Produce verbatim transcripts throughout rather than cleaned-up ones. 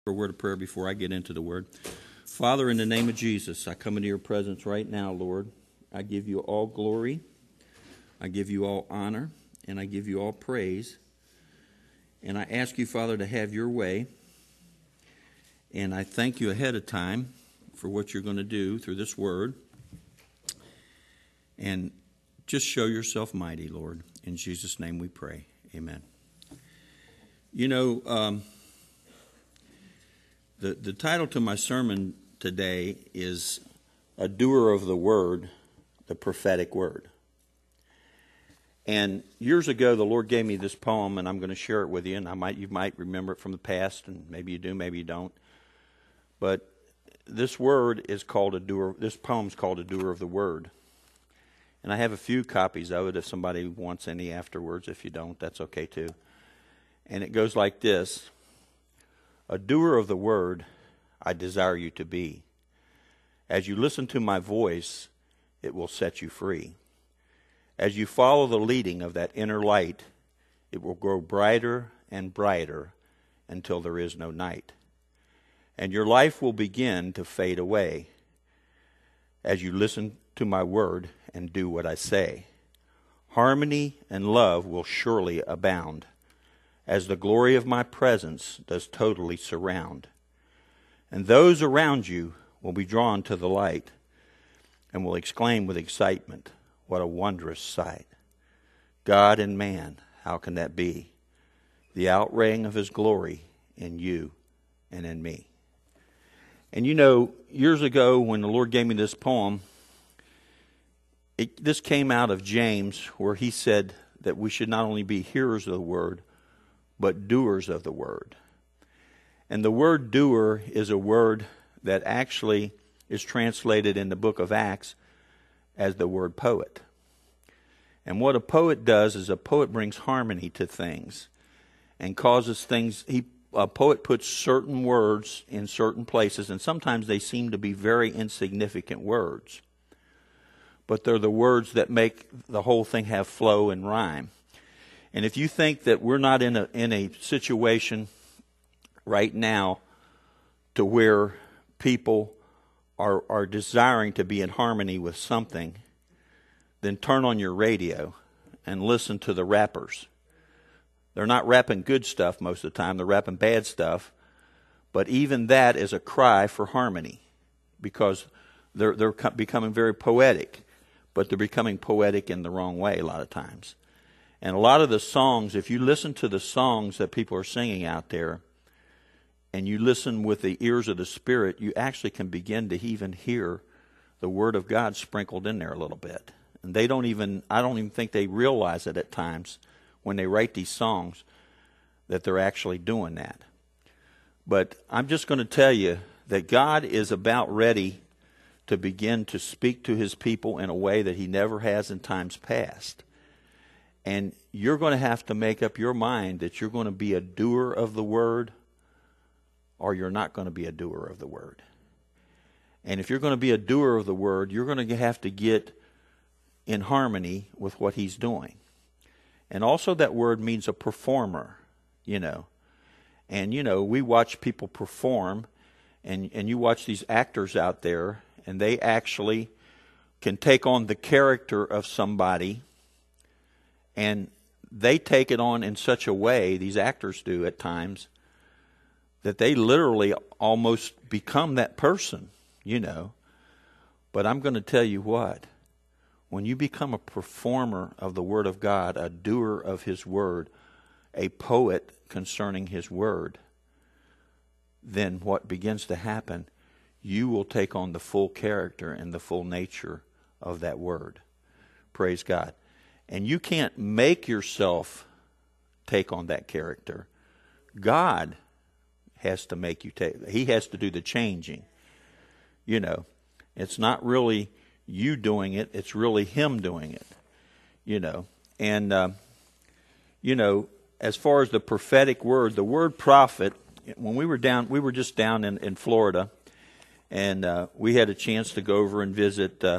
For a word of prayer before I get into the word. Father, in the name of Jesus, I come into your presence right now, Lord. I give you all glory, I give you all honor, and I give you all praise. And I ask you, Father, to have your way. And I thank you ahead of time for what you're going to do through this word. And just show yourself mighty, Lord. In Jesus' name we pray. Amen. You know, um, The, the title to my sermon today is A Doer of the Word, the Prophetic Word. And years ago, the Lord gave me this poem, and I'm going to share it with you. And I might, you might remember it from the past, and maybe you do, maybe you don't. But this word is called a doer. This poem is called A Doer of the Word. And I have a few copies of it if somebody wants any afterwards. If you don't, that's okay too. And it goes like this. A doer of the word, I desire you to be. As you listen to my voice, it will set you free. As you follow the leading of that inner light, it will grow brighter and brighter until there is no night. And your life will begin to fade away as you listen to my word and do what I say. Harmony and love will surely abound, as the glory of my presence does totally surround. And those around you will be drawn to the light and will exclaim with excitement, what a wondrous sight. God and man, how can that be? The outraying of his glory in you and in me. And you know, years ago when the Lord gave me this poem, it, this came out of James, where he said that we should not only be hearers of the word, but doers of the word. And the word doer is a word that actually is translated in the book of Acts as the word poet. And what a poet does is a poet brings harmony to things and causes things, he, a poet puts certain words in certain places, and sometimes they seem to be very insignificant words. But they're the words that make the whole thing have flow and rhyme. And if you think that we're not in a in a situation right now to where people are are desiring to be in harmony with something, then turn on your radio and listen to the rappers. They're not rapping good stuff most of the time, they're rapping bad stuff. But even that is a cry for harmony, because they're they're becoming very poetic, but they're becoming poetic in the wrong way a lot of times. And a lot of the songs, if you listen to the songs that people are singing out there, and you listen with the ears of the Spirit, you actually can begin to even hear the Word of God sprinkled in there a little bit. And they don't even, I don't even think they realize it at times when they write these songs that they're actually doing that. But I'm just going to tell you that God is about ready to begin to speak to His people in a way that He never has in times past. And you're going to have to make up your mind that you're going to be a doer of the word, or you're not going to be a doer of the word. And if you're going to be a doer of the word, you're going to have to get in harmony with what he's doing. And also that word means a performer, you know. And, you know, we watch people perform, and, and you watch these actors out there, and they actually can take on the character of somebody. And they take it on in such a way, these actors do at times, that they literally almost become that person, you know. But I'm going to tell you what, when you become a performer of the Word of God, a doer of His Word, a poet concerning His Word, then what begins to happen, you will take on the full character and the full nature of that Word. Praise God. And you can't make yourself take on that character. God has to make you take. He has to do the changing. You know, it's not really you doing it. It's really Him doing it. You know, and, uh, you know, as far as the prophetic word, the word prophet, when we were down, we were just down in, in Florida, and uh, we had a chance to go over and visit uh,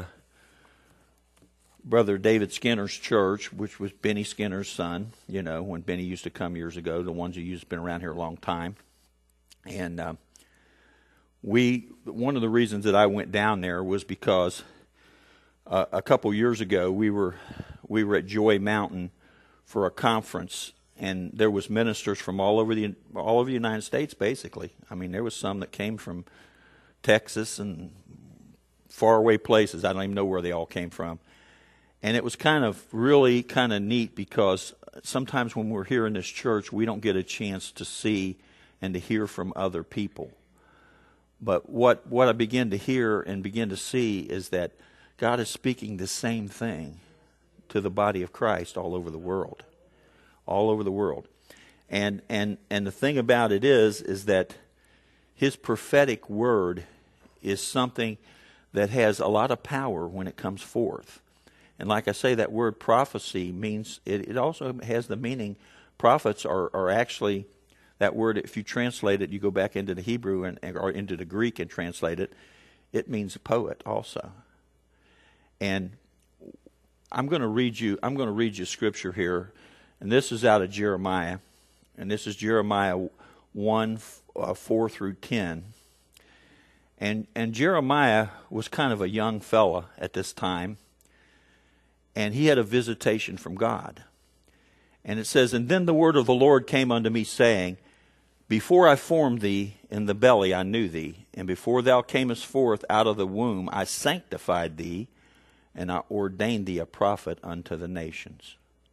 Brother David Skinner's church, which was Benny Skinner's son, you know, when Benny used to come years ago, the ones who used to been around here a long time. And uh, we, one of the reasons that I went down there was because uh, a couple years ago we were we were at Joy Mountain for a conference, and there was ministers from all over the all over the United States. Basically, I mean, there was some that came from Texas and faraway places. I don't even know where they all came from. And it was kind of really kind of neat because sometimes when we're here in this church, we don't get a chance to see and to hear from other people. But what, what I begin to hear and begin to see is that God is speaking the same thing to the body of Christ all over the world. All over the world. And and and the thing about it is, is that His prophetic word is something that has a lot of power when it comes forth. And like I say, that word prophecy means, it, it also has the meaning, prophets are, are actually, that word, if you translate it, you go back into the Hebrew and or into the Greek and translate it, it means a poet also. And I'm going to read you, I'm going to read you scripture here, and this is out of Jeremiah, and this is Jeremiah one, uh, four through ten. And and Jeremiah was kind of a young fella at this time, and he had a visitation from God. And it says, "And then the word of the Lord came unto me, saying, Before I formed thee in the belly I knew thee, and before thou camest forth out of the womb I sanctified thee, and I ordained thee a prophet unto the nations.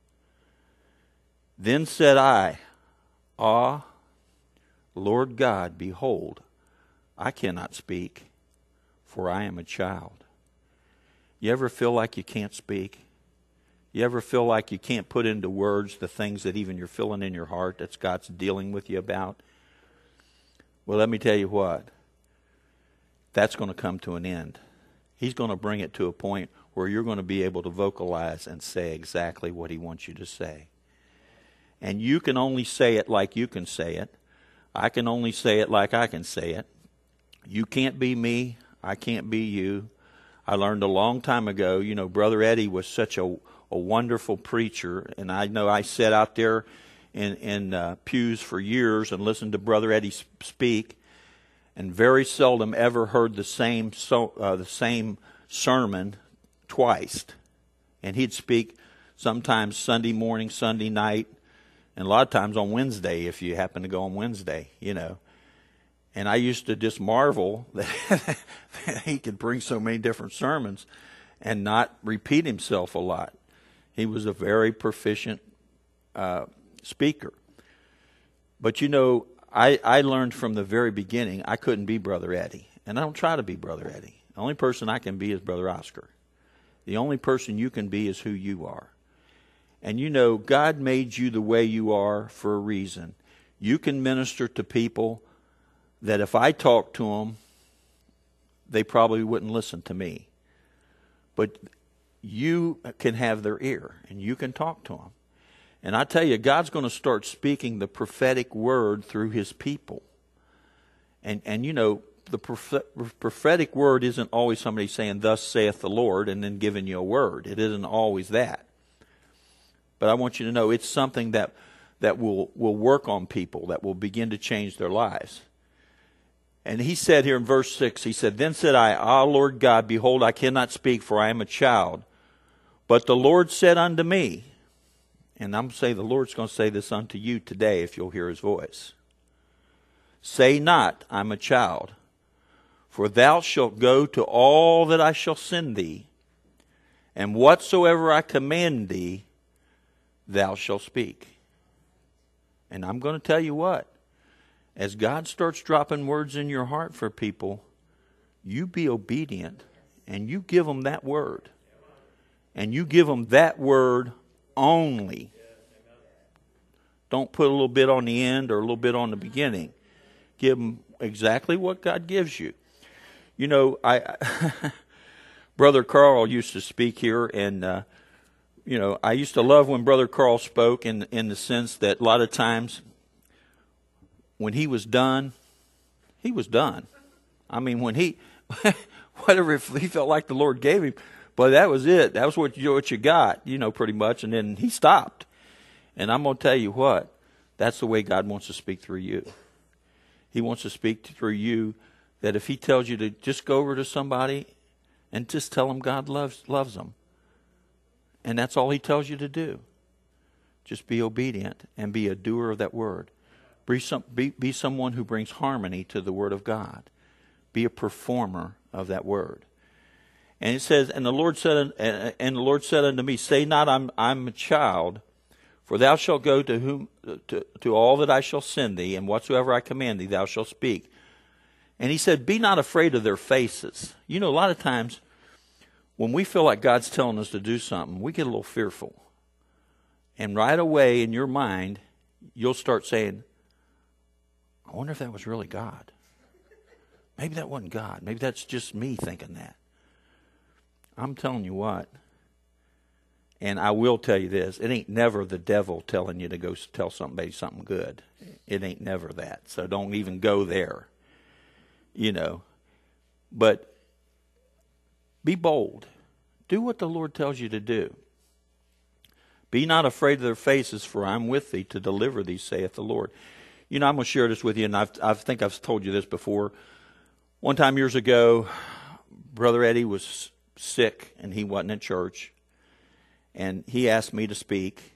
Then said I, Ah, Lord God, behold, I cannot speak, for I am a child." You ever feel like you can't speak? You ever feel like you can't put into words the things that even you're feeling in your heart that God's dealing with you about? Well, let me tell you what. That's going to come to an end. He's going to bring it to a point where you're going to be able to vocalize and say exactly what He wants you to say. And you can only say it like you can say it. I can only say it like I can say it. You can't be me. I can't be you. I learned a long time ago, you know, Brother Eddie was such a, a wonderful preacher. And I know I sat out there in, in uh, pews for years and listened to Brother Eddie speak, and very seldom ever heard the same so, uh, the same sermon twice. And he'd speak sometimes Sunday morning, Sunday night, and a lot of times on Wednesday if you happen to go on Wednesday, you know. And I used to just marvel that he could bring so many different sermons and not repeat himself a lot. He was a very proficient uh, speaker. But you know, I, I learned from the very beginning I couldn't be Brother Eddie. And I don't try to be Brother Eddie. The only person I can be is Brother Oscar. The only person you can be is who you are. And you know, God made you the way you are for a reason. You can minister to people that if I talked to them, they probably wouldn't listen to me. But you can have their ear, and you can talk to them. And I tell you, God's going to start speaking the prophetic word through His people. And, and you know, the prophetic word isn't always somebody saying, "Thus saith the Lord," and then giving you a word. It isn't always that. But I want you to know it's something that, that will, will work on people, that will begin to change their lives. And he said here in verse six, he said, "Then said I, Ah, Lord God, behold, I cannot speak, for I am a child. But the Lord said unto me," and I'm saying the Lord's going to say this unto you today if you'll hear His voice. "Say not, I'm a child, for thou shalt go to all that I shall send thee, and whatsoever I command thee, thou shalt speak." And I'm going to tell you what. As God starts dropping words in your heart for people, you be obedient and you give them that word. And you give them that word only. Don't put a little bit on the end or a little bit on the beginning. Give them exactly what God gives you. You know, I Brother Carl used to speak here, and uh, you know, I used to love when Brother Carl spoke in in the sense that a lot of times when he was done, he was done. I mean, when he, whatever he felt like the Lord gave him, but that was it. That was what you, what you got, you know, pretty much. And then he stopped. And I'm going to tell you what, that's the way God wants to speak through you. He wants to speak through you, that if he tells you to just go over to somebody and just tell them God loves loves them, and that's all he tells you to do, just be obedient and be a doer of that word. Be, some, be, be someone who brings harmony to the word of God. Be a performer of that word. And it says, and the Lord said, and the Lord said unto me, say not, I'm I'm a child, for thou shalt go to whom to, to all that I shall send thee, and whatsoever I command thee, thou shalt speak. And he said, be not afraid of their faces. You know, a lot of times when we feel like God's telling us to do something, we get a little fearful. And right away in your mind, you'll start saying, I wonder if that was really God. Maybe that wasn't God. Maybe that's just me thinking that. I'm telling you what, and I will tell you this, it ain't never the devil telling you to go tell somebody something good. It ain't never that. So don't even go there, you know. But be bold. Do what the Lord tells you to do. Be not afraid of their faces, for I'm with thee to deliver thee, saith the Lord. You know, I'm going to share this with you, and I've, I think I've told you this before. One time years ago, Brother Eddie was sick, and he wasn't in church. And he asked me to speak.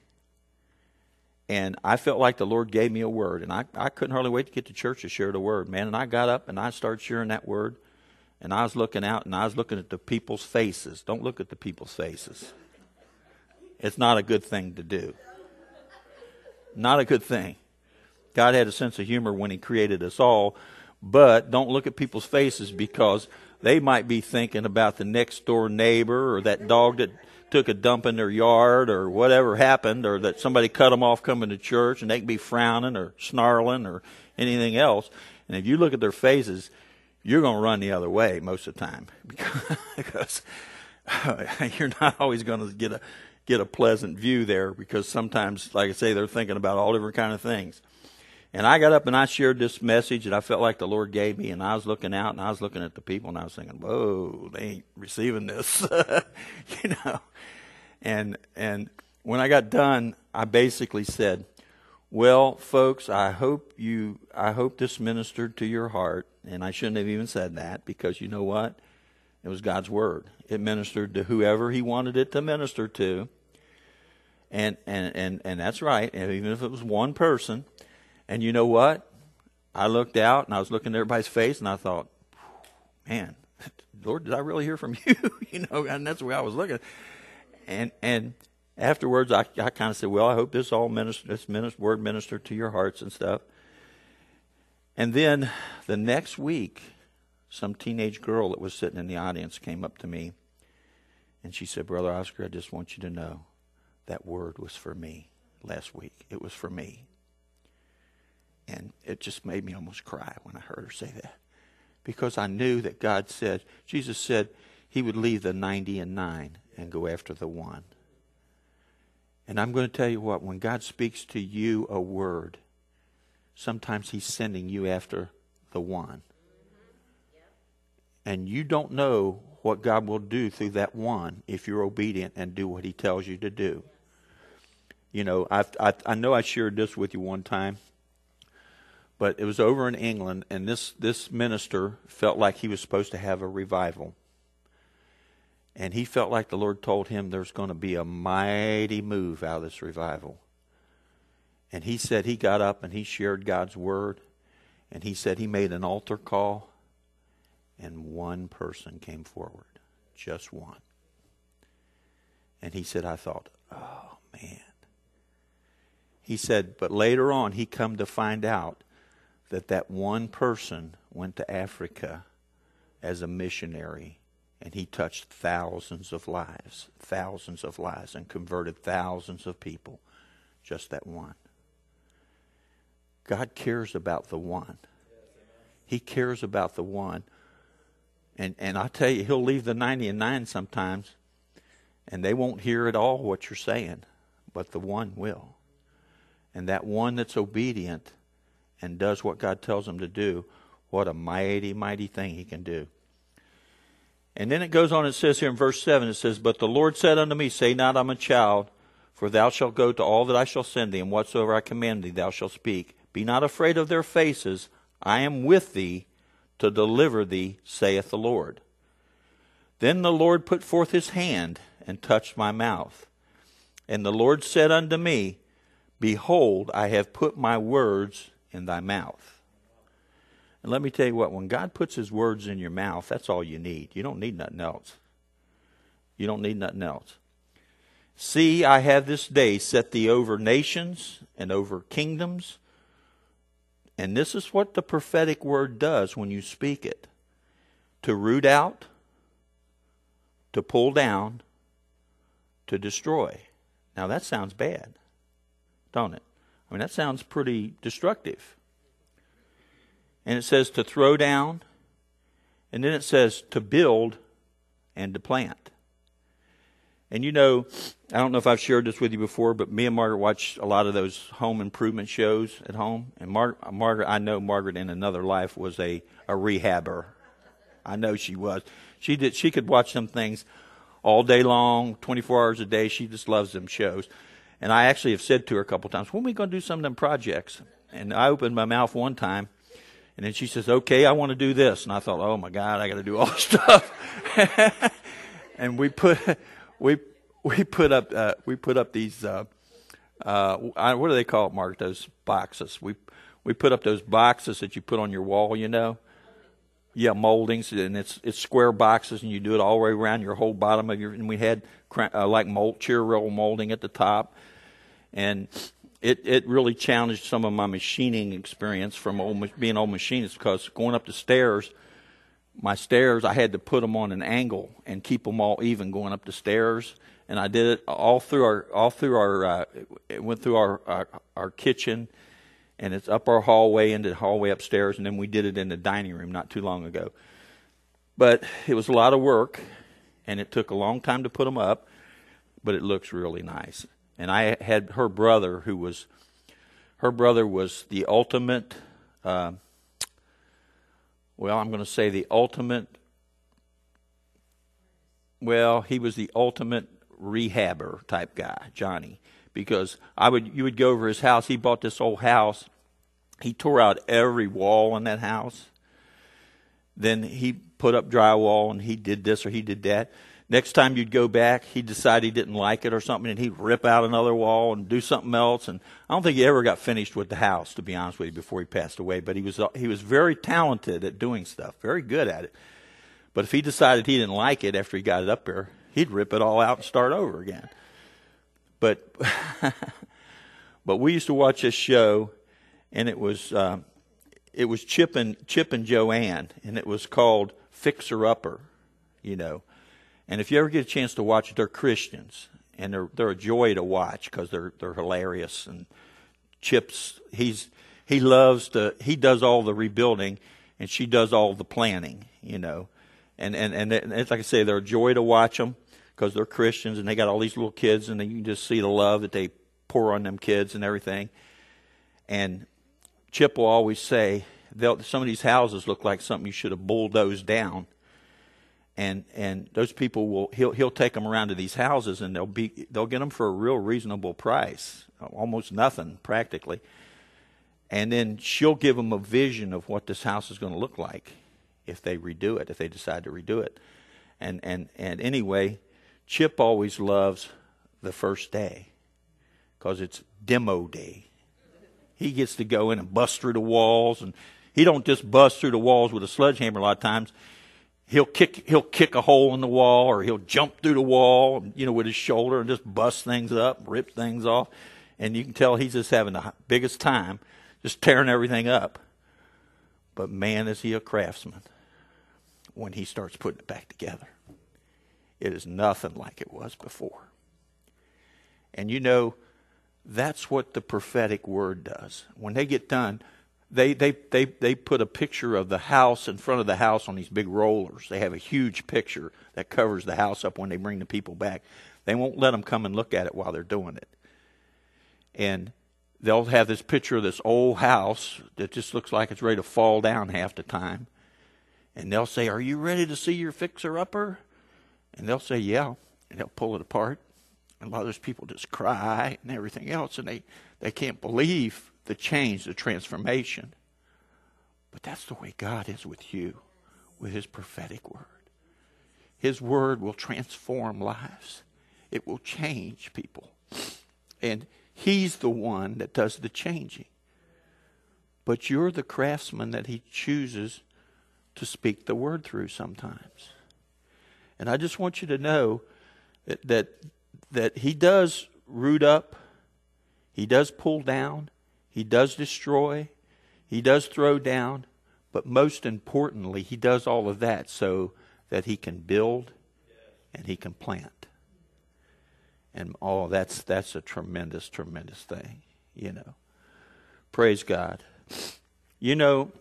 And I felt like the Lord gave me a word. And I, I couldn't hardly wait to get to church to share the word, man. And I got up, and I started sharing that word. And I was looking out, and I was looking at the people's faces. Don't look at the people's faces. It's not a good thing to do. Not a good thing. God had a sense of humor when he created us all. But don't look at people's faces, because they might be thinking about the next door neighbor, or that dog that took a dump in their yard, or whatever happened, or that somebody cut them off coming to church, and they can be frowning or snarling or anything else. And if you look at their faces, you're going to run the other way most of the time, because you're not always going to get a get a pleasant view there, because sometimes, like I say, they're thinking about all different kind of things. And I got up and I shared this message that I felt like the Lord gave me, and I was looking out and I was looking at the people, and I was thinking, whoa, they ain't receiving this, you know. And and when I got done, I basically said, well, folks, I hope you, I hope this ministered to your heart. And I shouldn't have even said that, because you know what? It was God's word. It ministered to whoever he wanted it to minister to. And and and, and that's right, and even if it was one person. And you know what? I looked out, and I was looking at everybody's face, and I thought, man, Lord, did I really hear from you? You know, and that's the way I was looking. And and afterwards, I, I kind of said, well, I hope this all minister, this minister, word ministered to your hearts and stuff. And then the next week, some teenage girl that was sitting in the audience came up to me, and she said, Brother Oscar, I just want you to know that word was for me last week. It was for me. And it just made me almost cry when I heard her say that. Because I knew that God said, Jesus said he would leave the ninety and nine and go after the one. And I'm going to tell you what, when God speaks to you a word, sometimes he's sending you after the one. And you don't know what God will do through that one if you're obedient and do what he tells you to do. You know, I've, I I know I shared this with you one time. But it was over in England, and this, this minister felt like he was supposed to have a revival. And he felt like the Lord told him there's going to be a mighty move out of this revival. And he said he got up and he shared God's word. And he said he made an altar call, and one person came forward. Just one. And he said, I thought, oh, man. He said, but later on he come to find out that that one person went to Africa as a missionary, and he touched thousands of lives, thousands of lives, and converted thousands of people. Just that one. God cares about the one. He cares about the one. And and I tell you, he'll leave the ninety and nine sometimes, and they won't hear at all what you're saying, but the one will. And that one that's obedient and does what God tells him to do, what a mighty, mighty thing he can do. And then it goes on, it says here in verse seven, it says, but the Lord said unto me, say not, I'm a child, for thou shalt go to all that I shall send thee, and whatsoever I command thee thou shalt speak. Be not afraid of their faces, I am with thee to deliver thee, saith the Lord. Then the Lord put forth his hand and touched my mouth. And the Lord said unto me, Behold, I have put my words in thy mouth. And let me tell you what, when God puts his words in your mouth, that's all you need. You don't need nothing else. You don't need nothing else. See, I have this day set thee over nations and over kingdoms. And this is what the prophetic word does when you speak it. To root out, to pull down, to destroy. Now that sounds bad, don't it? I mean, that sounds pretty destructive. And it says to throw down, and then it says to build and to plant. And you know, I don't know if I've shared this with you before, but me and Margaret watch a lot of those home improvement shows at home. And Mar- Margaret, I know Margaret in another life was a, a rehabber. I know she was. She did. She could watch them things all day long, twenty-four hours a day. She just loves them shows. And I actually have said to her a couple times, when are we going to do some of them projects? And I opened my mouth one time, and then she says, okay, I want to do this. And I thought, oh, my God, I got to do all this stuff. And we put we we put up uh, we put up these, uh, uh, what do they call it, Mark, those boxes? We we put up those boxes that you put on your wall, you know. Yeah, moldings, and it's it's square boxes, and you do it all the way around your whole bottom of your. And we had uh, like mold, cheer roll molding at the top, and it it really challenged some of my machining experience from old, being old machinist, because going up the stairs, my stairs I had to put them on an angle and keep them all even going up the stairs, and I did it all through our all through our uh, it went through our, our our kitchen. And it's up our hallway into the hallway upstairs, and then we did it in the dining room not too long ago. But it was a lot of work, and it took a long time to put them up, but it looks really nice. And I had her brother, who was, her brother was the ultimate, uh, well, I'm going to say the ultimate, well, he was the ultimate rehabber type guy, Johnny. Because I would, you would go over his house. He bought this old house. He tore out every wall in that house. Then he put up drywall, and he did this or he did that. Next time you'd go back, he'd decide he didn't like it or something, and he'd rip out another wall and do something else. And I don't think he ever got finished with the house, to be honest with you, before he passed away. But he was he was very talented at doing stuff, very good at it. But if he decided he didn't like it after he got it up there, he'd rip it all out and start over again. But but we used to watch this show, and it was uh, it was Chip and Chip and Joanne, and it was called Fixer Upper, you know. And if you ever get a chance to watch it, they're Christians, and they're they're a joy to watch because they're they're hilarious. And Chip's he's he loves to he does all the rebuilding, and she does all the planning, you know. And and and it's like I say, they're a joy to watch them, because they're Christians, and they got all these little kids, and you can just see the love that they pour on them kids and everything. And Chip will always say, some of these houses look like something you should have bulldozed down. And and those people will he'll he'll take them around to these houses, and they'll be they'll get them for a real reasonable price, almost nothing practically. And then she'll give them a vision of what this house is going to look like if they redo it, if they decide to redo it. And and and anyway, Chip always loves the first day because it's demo day. He gets to go in and bust through the walls, and he don't just bust through the walls with a sledgehammer a lot of times. He'll kick he'll kick a hole in the wall, or he'll jump through the wall, you know, with his shoulder and just bust things up, rip things off. And you can tell he's just having the biggest time, just tearing everything up. But man, is he a craftsman when he starts putting it back together. It is nothing like it was before. And you know, that's what the prophetic word does. When they get done, they, they, they, they put a picture of the house in front of the house on these big rollers. They have a huge picture that covers the house up when they bring the people back. They won't let them come and look at it while they're doing it. And they'll have this picture of this old house that just looks like it's ready to fall down half the time. And they'll say, "Are you ready to see your fixer-upper?" And they'll say, "Yeah." And they'll pull it apart. And a lot of those people just cry and everything else. And they, they can't believe the change, the transformation. But that's the way God is with you, with his prophetic word. His word will transform lives. It will change people. And he's the one that does the changing. But you're the craftsman that he chooses to speak the word through sometimes. And I just want you to know that that, that he does root up, he does pull down, he does destroy, he does throw down, but most importantly, he does all of that so that he can build and he can plant. And oh, that's that's a tremendous, tremendous thing, you know. Praise God. You know,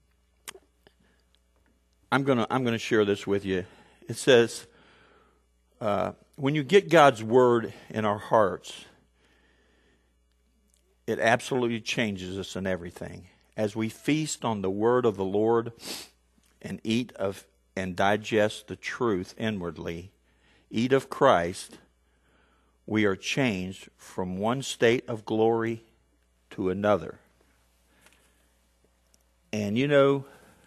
I'm gonna I'm gonna share this with you. It says, uh, when you get God's word in our hearts, it absolutely changes us in everything. As we feast on the word of the Lord and eat of and digest the truth inwardly, eat of Christ, we are changed from one state of glory to another. And you know,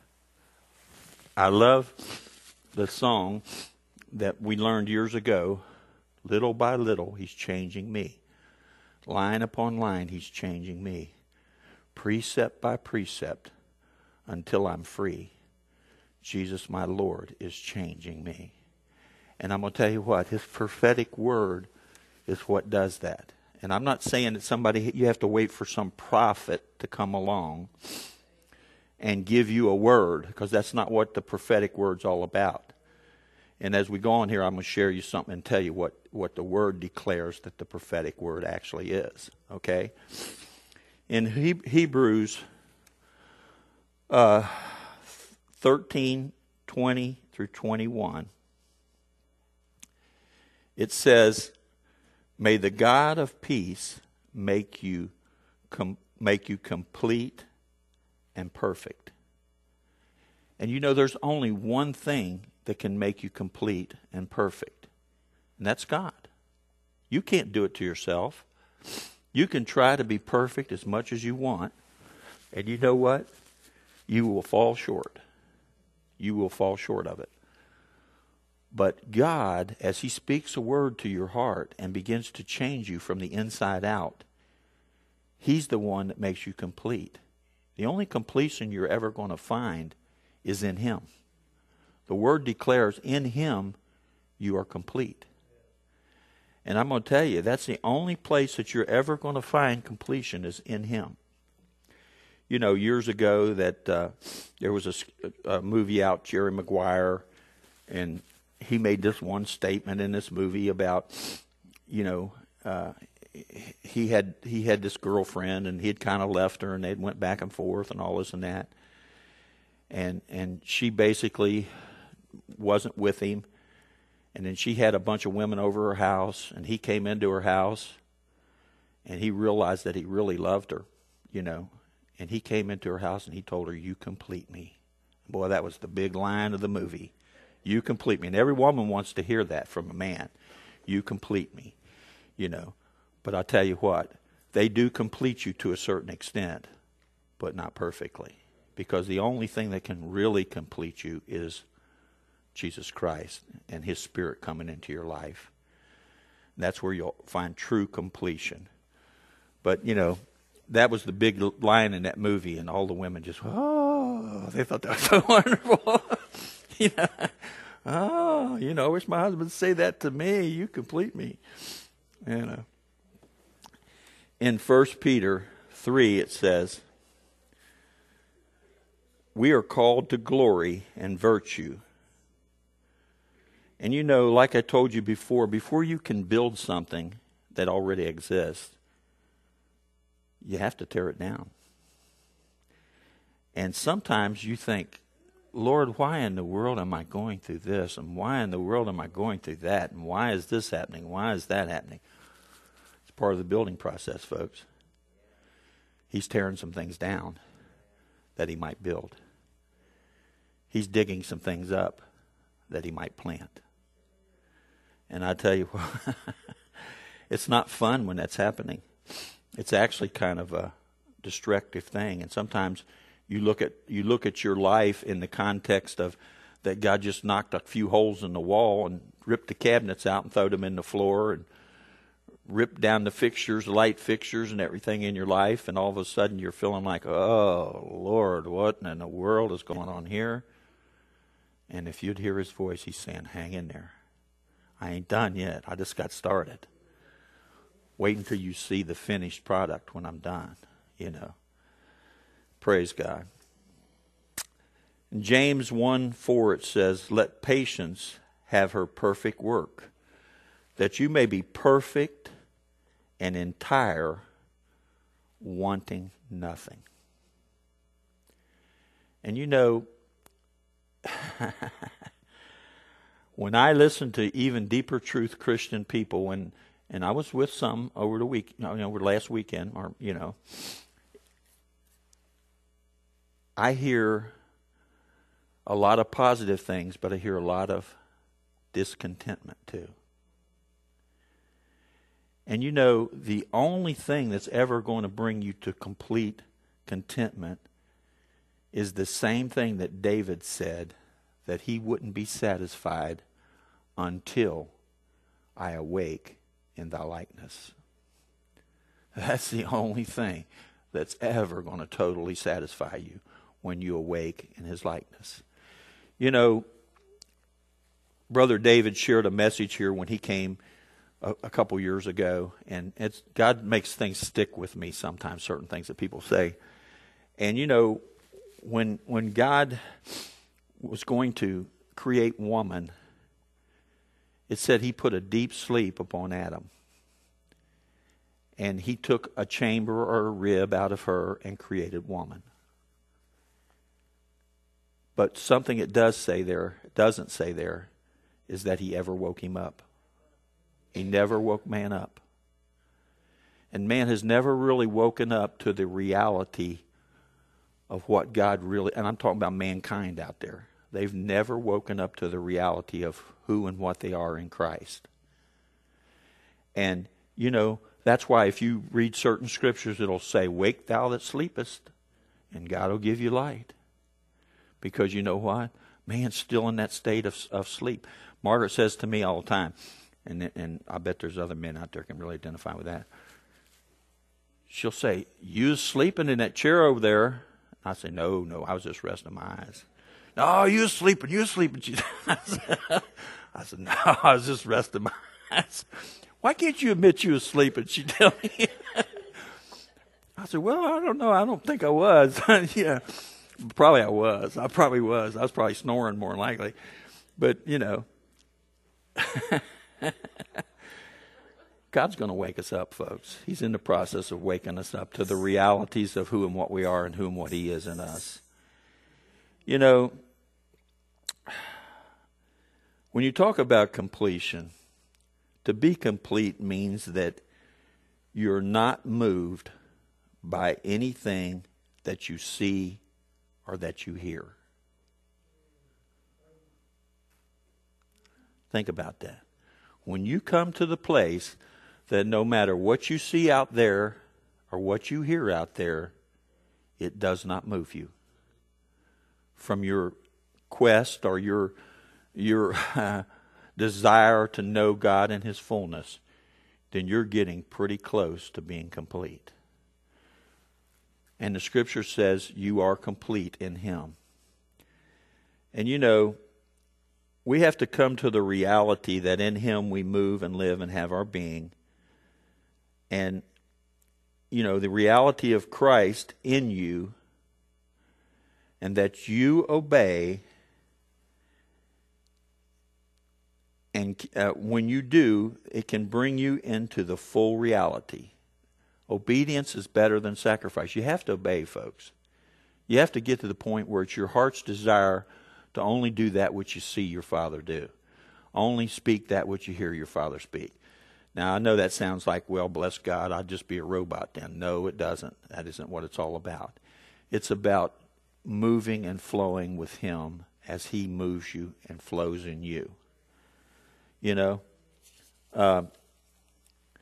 I love the song that we learned years ago, little by little, he's changing me. Line upon line, he's changing me. Precept by precept, until I'm free. Jesus, my Lord, is changing me. And I'm going to tell you what, his prophetic word is what does that. And I'm not saying that somebody, you have to wait for some prophet to come along and give you a word, because that's not what the prophetic word's all about. And as we go on here, I'm going to share you something and tell you what, what the word declares that the prophetic word actually is. Okay? In he- Hebrews uh, thirteen, twenty through twenty-one, it says, may the God of peace make you com- make you complete and perfect. And you know, there's only one thing that can make you complete and perfect, and that's God. You can't do it to yourself. You can try to be perfect as much as you want, and you know what? You will fall short. You will fall short of it. But God, as he speaks a word to your heart and begins to change you from the inside out, he's the one that makes you complete. The only completion you're ever going to find is in him. The word declares, in him you are complete. And I'm going to tell you, that's the only place that you're ever going to find completion is in him. You know, years ago that uh, there was a, a movie out, Jerry Maguire, and he made this one statement in this movie about, you know, uh, he had he had this girlfriend, and he had kind of left her, and they went back and forth and all this and that. And and she basically wasn't with him. And then she had a bunch of women over her house, and he came into her house, and he realized that he really loved her, you know. And he came into her house, and he told her, you complete me. Boy, that was the big line of the movie. You complete me. And every woman wants to hear that from a man. You complete me, you know. But I'll tell you what, they do complete you to a certain extent, but not perfectly. Because the only thing that can really complete you is Jesus Christ and his Spirit coming into your life. That's where you'll find true completion. But, you know, that was the big line in that movie, and all the women just, oh, they thought that was so wonderful. you know, oh, you know, I wish my husband would say that to me. You complete me. You know. In First Peter three, it says, we are called to glory and virtue. And you know, like I told you before, before you can build something that already exists, you have to tear it down. And sometimes you think, Lord, why in the world am I going through this? And why in the world am I going through that? And why is this happening? Why is that happening? It's part of the building process, folks. He's tearing some things down that he might build. He's digging some things up that he might plant. And I tell you what, it's not fun when that's happening. It's actually kind of a destructive thing. And sometimes You look at you look at your life in the context of that God just knocked a few holes in the wall and ripped the cabinets out and threw them in the floor and ripped down the fixtures, light fixtures and everything in your life, and all of a sudden you're feeling like, oh, Lord, what in the world is going on here? And if you'd hear his voice, he's saying, hang in there. I ain't done yet. I just got started. Wait until you see the finished product when I'm done, you know. Praise God. In James one four it says, let patience have her perfect work, that you may be perfect and entire, wanting nothing. And you know, when I listen to even deeper truth Christian people, when and I was with some over the week, you know, over last weekend, or you know, I hear a lot of positive things, but I hear a lot of discontentment too. And you know, the only thing that's ever going to bring you to complete contentment is the same thing that David said, that he wouldn't be satisfied until I awake in thy likeness. That's the only thing that's ever going to totally satisfy you, when you awake in his likeness. You know, Brother David shared a message here when he came a, a couple years ago, and it's God makes things stick with me sometimes, certain things that people say. And you know, when when God was going to create woman, it said he put a deep sleep upon Adam. And he took a chamber or a rib out of her and created woman. But something it does say there, it doesn't say there, is that he ever woke him up. He never woke man up. And man has never really woken up to the reality of what God really, and I'm talking about mankind out there. They've never woken up to the reality of who and what they are in Christ. And, you know, that's why if you read certain scriptures, it'll say, wake thou that sleepest, and God will give you light. Because you know what? Man's still in that state of, of sleep. Margaret says to me all the time, and, and I bet there's other men out there can really identify with that. She'll say, you was sleeping in that chair over there. I say, no, no, I was just resting my eyes. No, you was sleeping, you was sleeping. She, I, said, I said, no, I was just resting my eyes. Why can't you admit you was sleeping? She tell me. I said, well, I don't know. I don't think I was. Yeah, probably I was. I probably was. I was probably snoring more than likely. But, you know, God's going to wake us up, folks. He's in the process of waking us up to the realities of who and what we are and who and what he is in us. You know, when you talk about completion, to be complete means that you're not moved by anything that you see or that you hear. Think about that. When you come to the place that no matter what you see out there or what you hear out there, it does not move you from your quest or your your uh, desire to know God in his fullness, then you're getting pretty close to being complete. And the scripture says you are complete in him. And you know, we have to come to the reality that in him we move and live and have our being. And, you know, the reality of Christ in you, and that you obey. And uh, when you do, it can bring you into the full reality. Obedience is better than sacrifice. You have to obey, folks. You have to get to the point where it's your heart's desire to only do that which you see your Father do. Only speak that which you hear your Father speak. Now, I know that sounds like, well, bless God, I'd just be a robot then. No, it doesn't. That isn't what it's all about. It's about moving and flowing with him as he moves you and flows in you. You know, uh,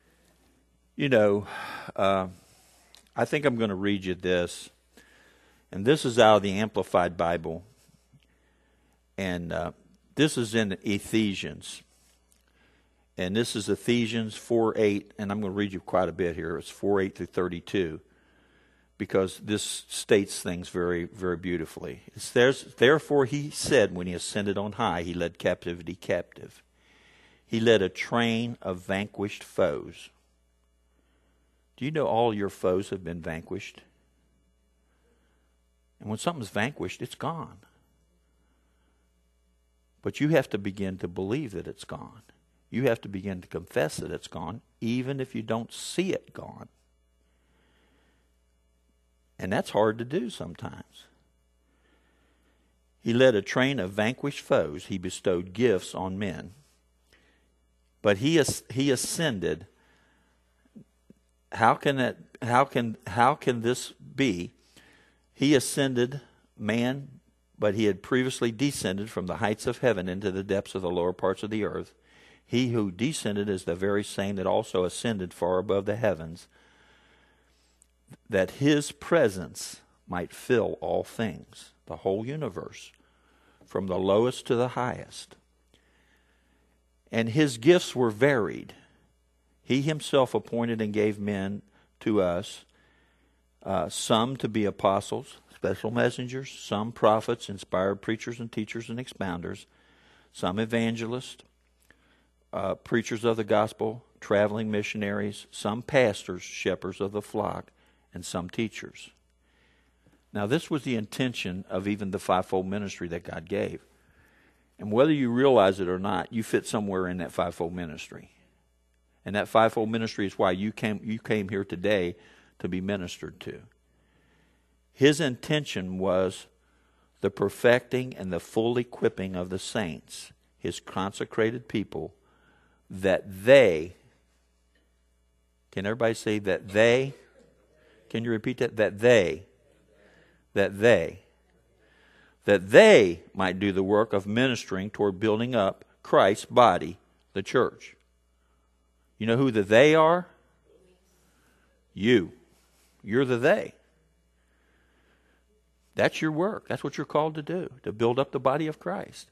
you know, uh, I think I'm going to read you this. And this is out of the Amplified Bible. And uh, this is in Ephesians. And this is Ephesians four eight. And I'm going to read you quite a bit here. It's four eight through thirty-two. Because this states things very, very beautifully. It says, therefore he said when he ascended on high, he led captivity captive. He led a train of vanquished foes. Do you know all your foes have been vanquished? And when something's vanquished, it's gone. But you have to begin to believe that it's gone. You have to begin to confess that it's gone, even if you don't see it gone. And that's hard to do sometimes. He led a train of vanquished foes. He bestowed gifts on men. But he he ascended. How can that? How can how can this be? He ascended, man, but he had previously descended from the heights of heaven into the depths of the lower parts of the earth. He who descended is the very same that also ascended far above the heavens, that his presence might fill all things, the whole universe, from the lowest to the highest. And his gifts were varied. He himself appointed and gave men to us, uh, some to be apostles, special messengers, some prophets, inspired preachers and teachers and expounders, some evangelists, uh, preachers of the gospel, traveling missionaries, some pastors, shepherds of the flock, and some teachers. Now, this was the intention of even the fivefold ministry that God gave. And whether you realize it or not, you fit somewhere in that fivefold ministry. And that fivefold ministry is why you came you came here today to be ministered to. His intention was the perfecting and the full equipping of the saints, his consecrated people, that they, can everybody say that they, can you repeat that? That they, that they, that they might do the work of ministering toward building up Christ's body, the church. You know who the they are? You. You're the they. That's your work. That's what you're called to do, to build up the body of Christ.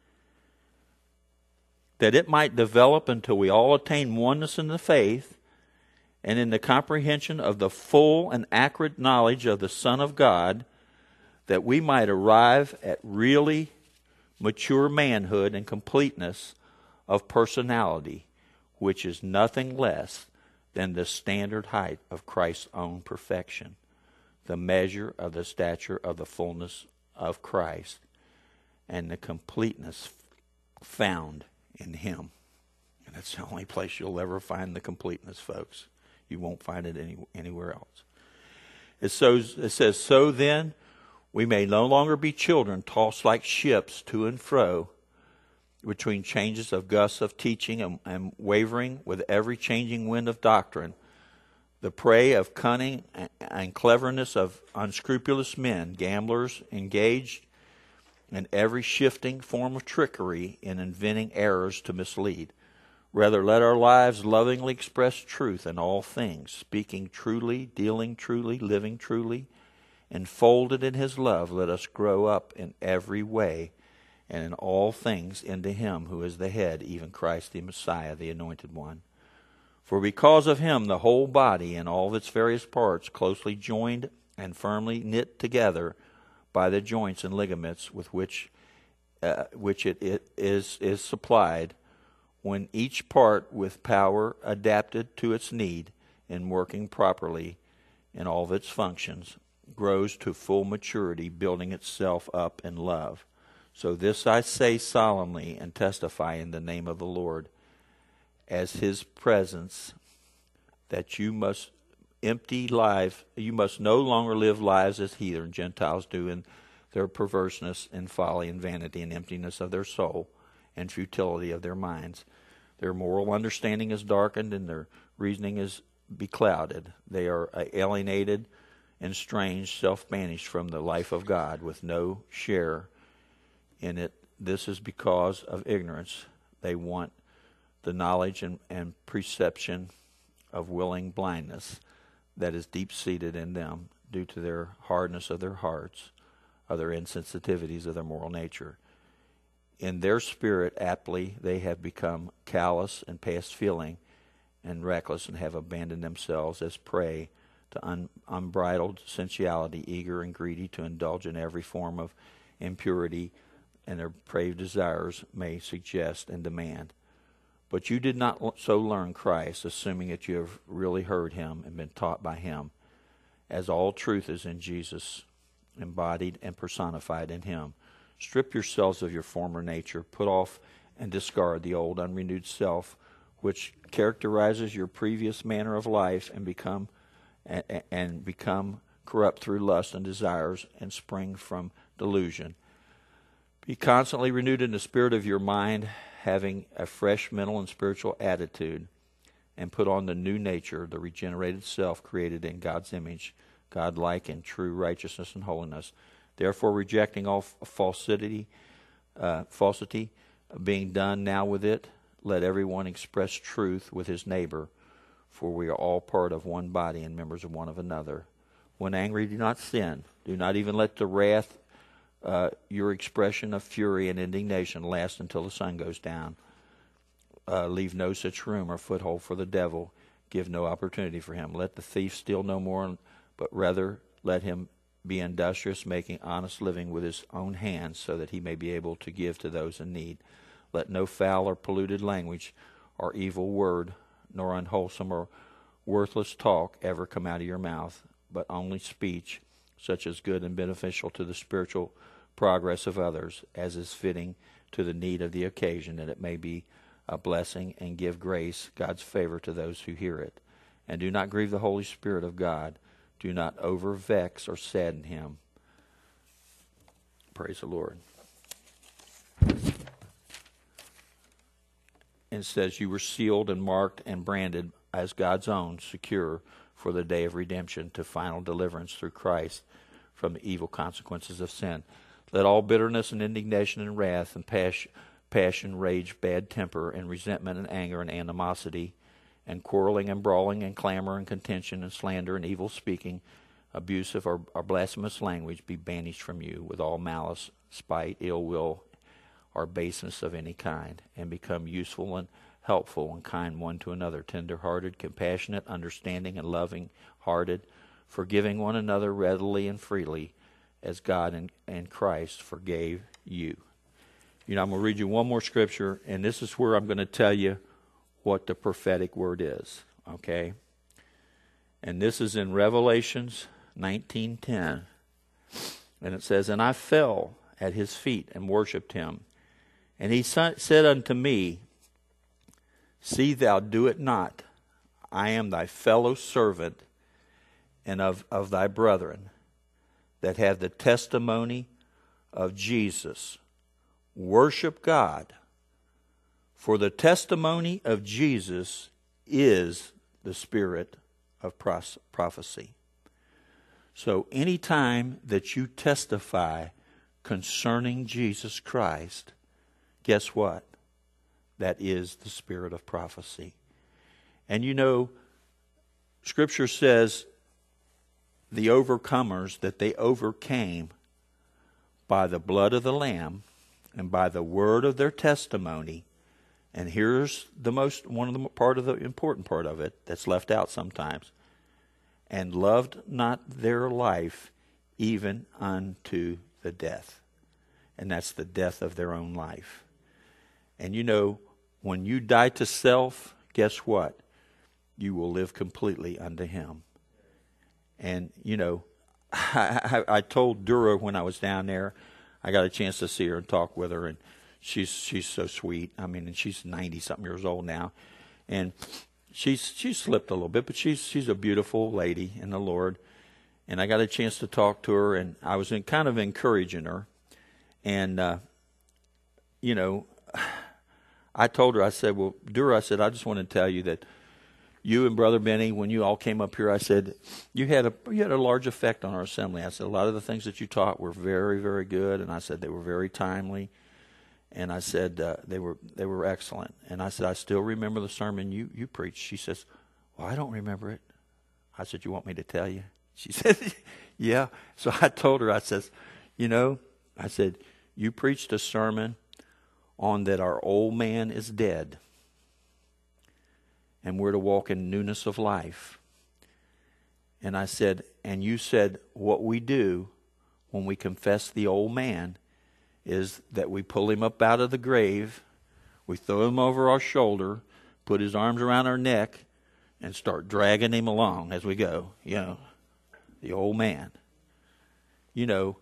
That it might develop until we all attain oneness in the faith and in the comprehension of the full and accurate knowledge of the Son of God, that we might arrive at really mature manhood and completeness of personality, which is nothing less than the standard height of Christ's own perfection, the measure of the stature of the fullness of Christ, and the completeness found in Him. And that's the only place you'll ever find the completeness, folks. You won't find it any, anywhere else. It, so, it says, so then we may no longer be children tossed like ships to and fro between changes of gusts of teaching and, and wavering with every changing wind of doctrine, the prey of cunning and, and cleverness of unscrupulous men, gamblers engaged in every shifting form of trickery in inventing errors to mislead. Rather, let our lives lovingly express truth in all things, speaking truly, dealing truly, living truly, enfolded in His love. Let us grow up in every way and in all things into Him who is the head, even Christ the Messiah, the Anointed One. For because of Him the whole body and all of its various parts, closely joined and firmly knit together by the joints and ligaments with which uh, which it, it is is supplied, when each part with power adapted to its need in working properly in all of its functions, grows to full maturity, building itself up in love. So this I say solemnly and testify in the name of the Lord, as His presence, that you must empty life, you must no longer live lives as heathen Gentiles do in their perverseness and folly and vanity and emptiness of their soul and futility of their minds. Their moral understanding is darkened and their reasoning is beclouded. They are alienated and estranged, self-banished from the life of God with no share in it. This is because of ignorance. They want the knowledge and, and perception of willing blindness that is deep-seated in them. due to their hardness of their hearts, of their insensitivities of their moral nature. In their spirit, aptly, they have become callous and past feeling and reckless, and have abandoned themselves as prey to un- unbridled sensuality, eager and greedy to indulge in every form of impurity, and their depraved desires may suggest and demand. But you did not so learn Christ, assuming that you have really heard him and been taught by him, as all truth is in Jesus, embodied and personified in him. Strip yourselves of your former nature, put off and discard the old unrenewed self, which characterizes your previous manner of life, and become and, and become corrupt through lust and desires, and spring from delusion. Be constantly renewed in the spirit of your mind, having a fresh mental and spiritual attitude, and put on the new nature, the regenerated self created in God's image, God-like in true righteousness and holiness. Therefore, rejecting all falsity, uh, falsity being done now with it, let everyone express truth with his neighbor, for we are all part of one body and members of one of another. When angry, do not sin. Do not even let the wrath, uh, your expression of fury and indignation, last until the sun goes down. Uh, leave no such room or foothold for the devil. Give no opportunity for him. Let the thief steal no more, but rather let him be industrious, making honest living with his own hands, so that he may be able to give to those in need. Let no foul or polluted language or evil word, nor unwholesome or worthless talk ever come out of your mouth, but only speech such as good and beneficial to the spiritual progress of others, as is fitting to the need of the occasion, that it may be a blessing and give grace, God's favor, to those who hear it. And do not grieve the Holy Spirit of God. Do not over-vex or sadden him. Praise the Lord. It says, you were sealed and marked and branded as God's own, secure for the day of redemption, to final deliverance through Christ from the evil consequences of sin. Let all bitterness and indignation and wrath and passion, passion, rage, bad temper, and resentment and anger and animosity, and quarreling and brawling and clamor and contention and slander and evil speaking, abusive or, or blasphemous language be banished from you, with all malice, spite, ill will, or baseness of any kind, and become useful and helpful and kind one to another, tender-hearted, compassionate, understanding, and loving-hearted, forgiving one another readily and freely, as God and, and Christ forgave you. You know, I'm going to read you one more scripture, and this is where I'm going to tell you what the prophetic word is, okay? And this is in Revelations nineteen ten. And it says, and I fell at his feet and worshipped him. And he said unto me, see thou do it not. I am thy fellow servant and of, of thy brethren that have the testimony of Jesus. Worship God. For the testimony of Jesus is the spirit of prophecy. So anytime that you testify concerning Jesus Christ, guess what? That is the spirit of prophecy. And you know, Scripture says the overcomers, that they overcame by the blood of the Lamb and by the word of their testimony. And here's the most one of the part of the important part of it that's left out sometimes. And loved not their life even unto the death. And that's the death of their own life. And you know, when you die to self, guess what? You will live completely unto him. And you know, I, I, I told Dura when I was down there, I got a chance to see her and talk with her, and she's she's so sweet. I mean, and she's ninety something years old now, and she's she's slipped a little bit, but she's she's a beautiful lady in the Lord. And I got a chance to talk to her, and I was in, kind of encouraging her. And uh, you know, I told her, I said, well, Dura, I said, I just want to tell you that you and Brother Benny, when you all came up here, I said, you had a you had a large effect on our assembly. I said, a lot of the things that you taught were very, very good, and I said they were very timely. And I said uh, they were they were excellent. And I said, I still remember the sermon you, you preached. She says, well, I don't remember it. I said, you want me to tell you? She said, yeah. So I told her, I says, you know, I said, you preached a sermon on that our old man is dead and we're to walk in newness of life. And I said, and you said what we do when we confess the old man is that we pull him up out of the grave, we throw him over our shoulder, put his arms around our neck, and start dragging him along as we go. You know, the old man. You know,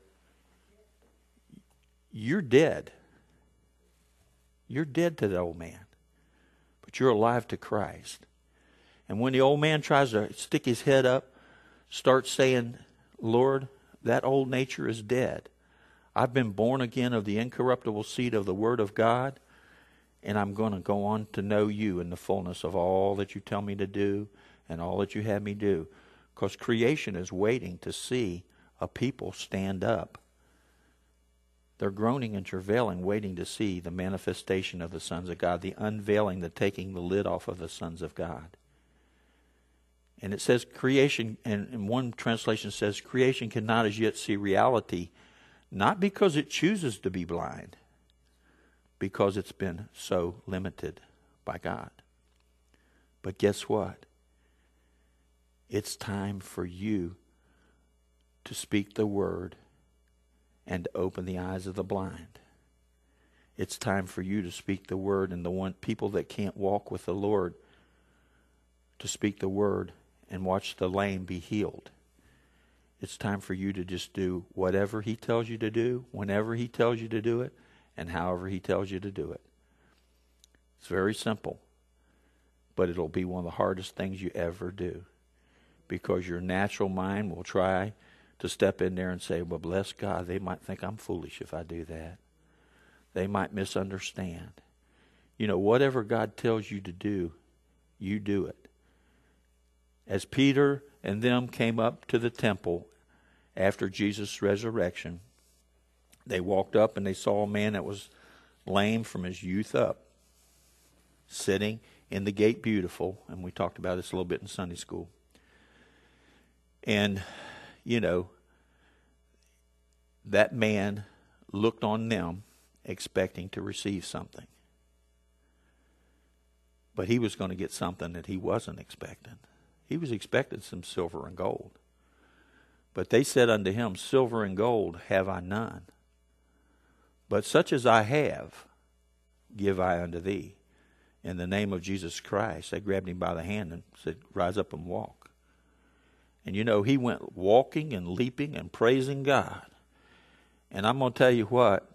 you're dead. You're dead to the old man. But you're alive to Christ. And when the old man tries to stick his head up, start saying, Lord, that old nature is dead. I've been born again of the incorruptible seed of the Word of God, and I'm going to go on to know you in the fullness of all that you tell me to do and all that you have me do. Because creation is waiting to see a people stand up. They're groaning and travailing, waiting to see the manifestation of the sons of God, the unveiling, the taking the lid off of the sons of God. And it says creation, and, and one translation says creation cannot as yet see reality, not because it chooses to be blind, because it's been so limited by God. But guess what? It's time for you to speak the word and to open the eyes of the blind. It's time for you to speak the word, and the one people that can't walk with the Lord to speak the word and watch the lame be healed. It's time for you to just do whatever he tells you to do, whenever he tells you to do it, and however he tells you to do it. It's very simple, but it'll be one of the hardest things you ever do, because your natural mind will try to step in there and say, well, bless God, they might think I'm foolish if I do that. They might misunderstand. You know, whatever God tells you to do, you do it. As Peter and them came up to the temple after Jesus' resurrection, they walked up and they saw a man that was lame from his youth up, sitting in the gate beautiful. And we talked about this a little bit in Sunday school. And, you know, that man looked on them expecting to receive something. But he was going to get something that he wasn't expecting. He was expecting some silver and gold. But they said unto him, silver and gold have I none. But such as I have, give I unto thee. In the name of Jesus Christ, they grabbed him by the hand and said, rise up and walk. And you know, he went walking and leaping and praising God. And I'm going to tell you what,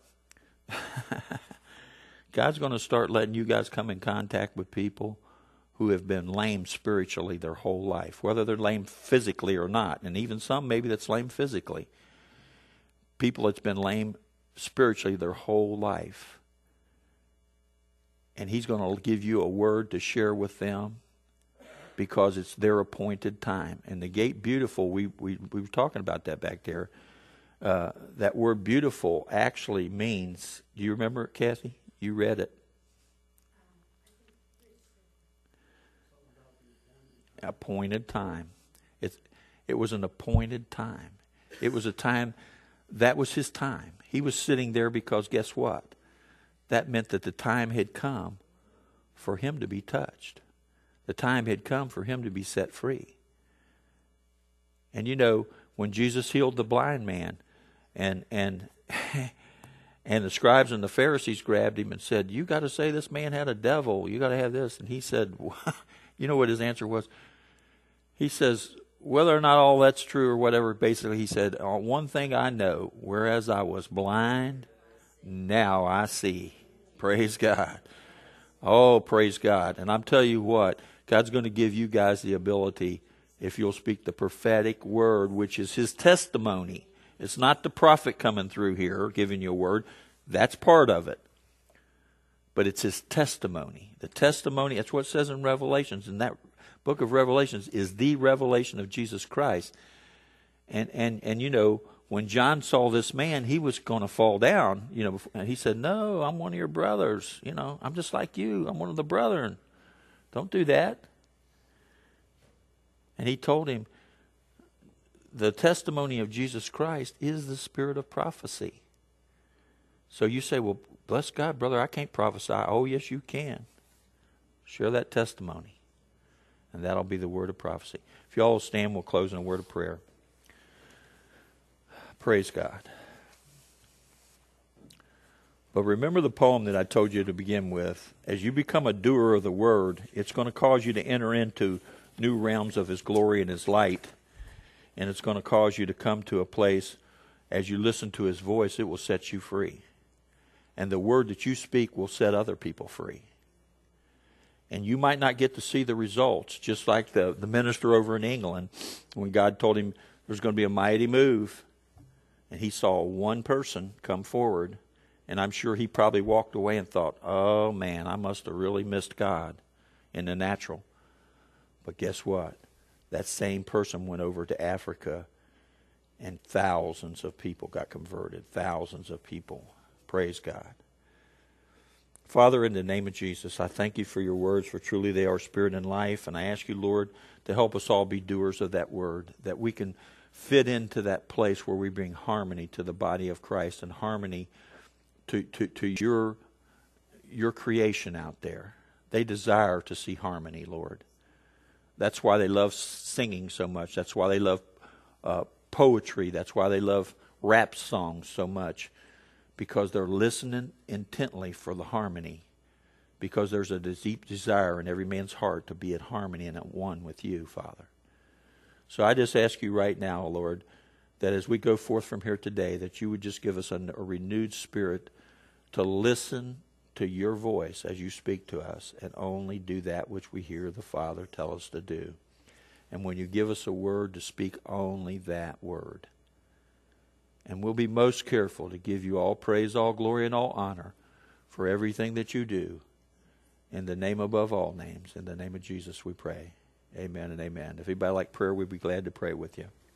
God's going to start letting you guys come in contact with people who have been lame spiritually their whole life, whether they're lame physically or not. And even some maybe that's lame physically. People that's been lame spiritually their whole life. And he's going to give you a word to share with them because it's their appointed time. And the gate beautiful, we, we, we were talking about that back there. Uh, that word beautiful actually means, do you remember it, Kathy? You read it. Appointed time. It, it was an appointed time. It was a time, that was his time. He was sitting there because guess what? That meant that the time had come for him to be touched. The time had come for him to be set free. And you know, when Jesus healed the blind man, and and and the scribes and the Pharisees grabbed him and said, you got to say this man had a devil. You got to have this. And he said, you know what his answer was? He says, whether or not all that's true or whatever, basically he said, oh, one thing I know, whereas I was blind, now I see. Praise God. Oh, praise God. And I'm telling you what, God's going to give you guys the ability, if you'll speak the prophetic word, which is his testimony. It's not the prophet coming through here giving you a word. That's part of it. But it's his testimony. The testimony, that's what it says in Revelations. And that book of Revelations is the revelation of Jesus Christ. And, and, and you know, when John saw this man, he was going to fall down. You know, and he said, no, I'm one of your brothers. You know, I'm just like you. I'm one of the brethren. Don't do that. And he told him, the testimony of Jesus Christ is the spirit of prophecy. So you say, well, bless God, brother, I can't prophesy. Oh, yes, you can. Share that testimony. And that'll be the word of prophecy. If you all will stand, we'll close in a word of prayer. Praise God. But remember the poem that I told you to begin with. As you become a doer of the word, it's going to cause you to enter into new realms of His glory and His light. And it's going to cause you to come to a place, as you listen to His voice, it will set you free. And the word that you speak will set other people free. And you might not get to see the results, just like the, the minister over in England, when God told him there's going to be a mighty move. And he saw one person come forward. And I'm sure he probably walked away and thought, oh man, I must have really missed God in the natural. But guess what? That same person went over to Africa and thousands of people got converted. Thousands of people. Praise God. Father, in the name of Jesus, I thank you for your words, for truly they are spirit and life. And I ask you, Lord, to help us all be doers of that word, that we can fit into that place where we bring harmony to the body of Christ and harmony to, to, to your, your creation out there. They desire to see harmony, Lord. That's why they love singing so much. That's why they love uh, poetry. That's why they love rap songs so much. Because they're listening intently for the harmony. Because there's a deep desire in every man's heart to be at harmony and at one with you, Father. So I just ask you right now, Lord, that as we go forth from here today, that you would just give us a, a renewed spirit to listen to your voice as you speak to us and only do that which we hear the Father tell us to do. And when you give us a word, to speak only that word. And we'll be most careful to give you all praise, all glory, and all honor for everything that you do. In the name above all names, in the name of Jesus we pray. Amen and amen. If anybody like prayer, we'd be glad to pray with you.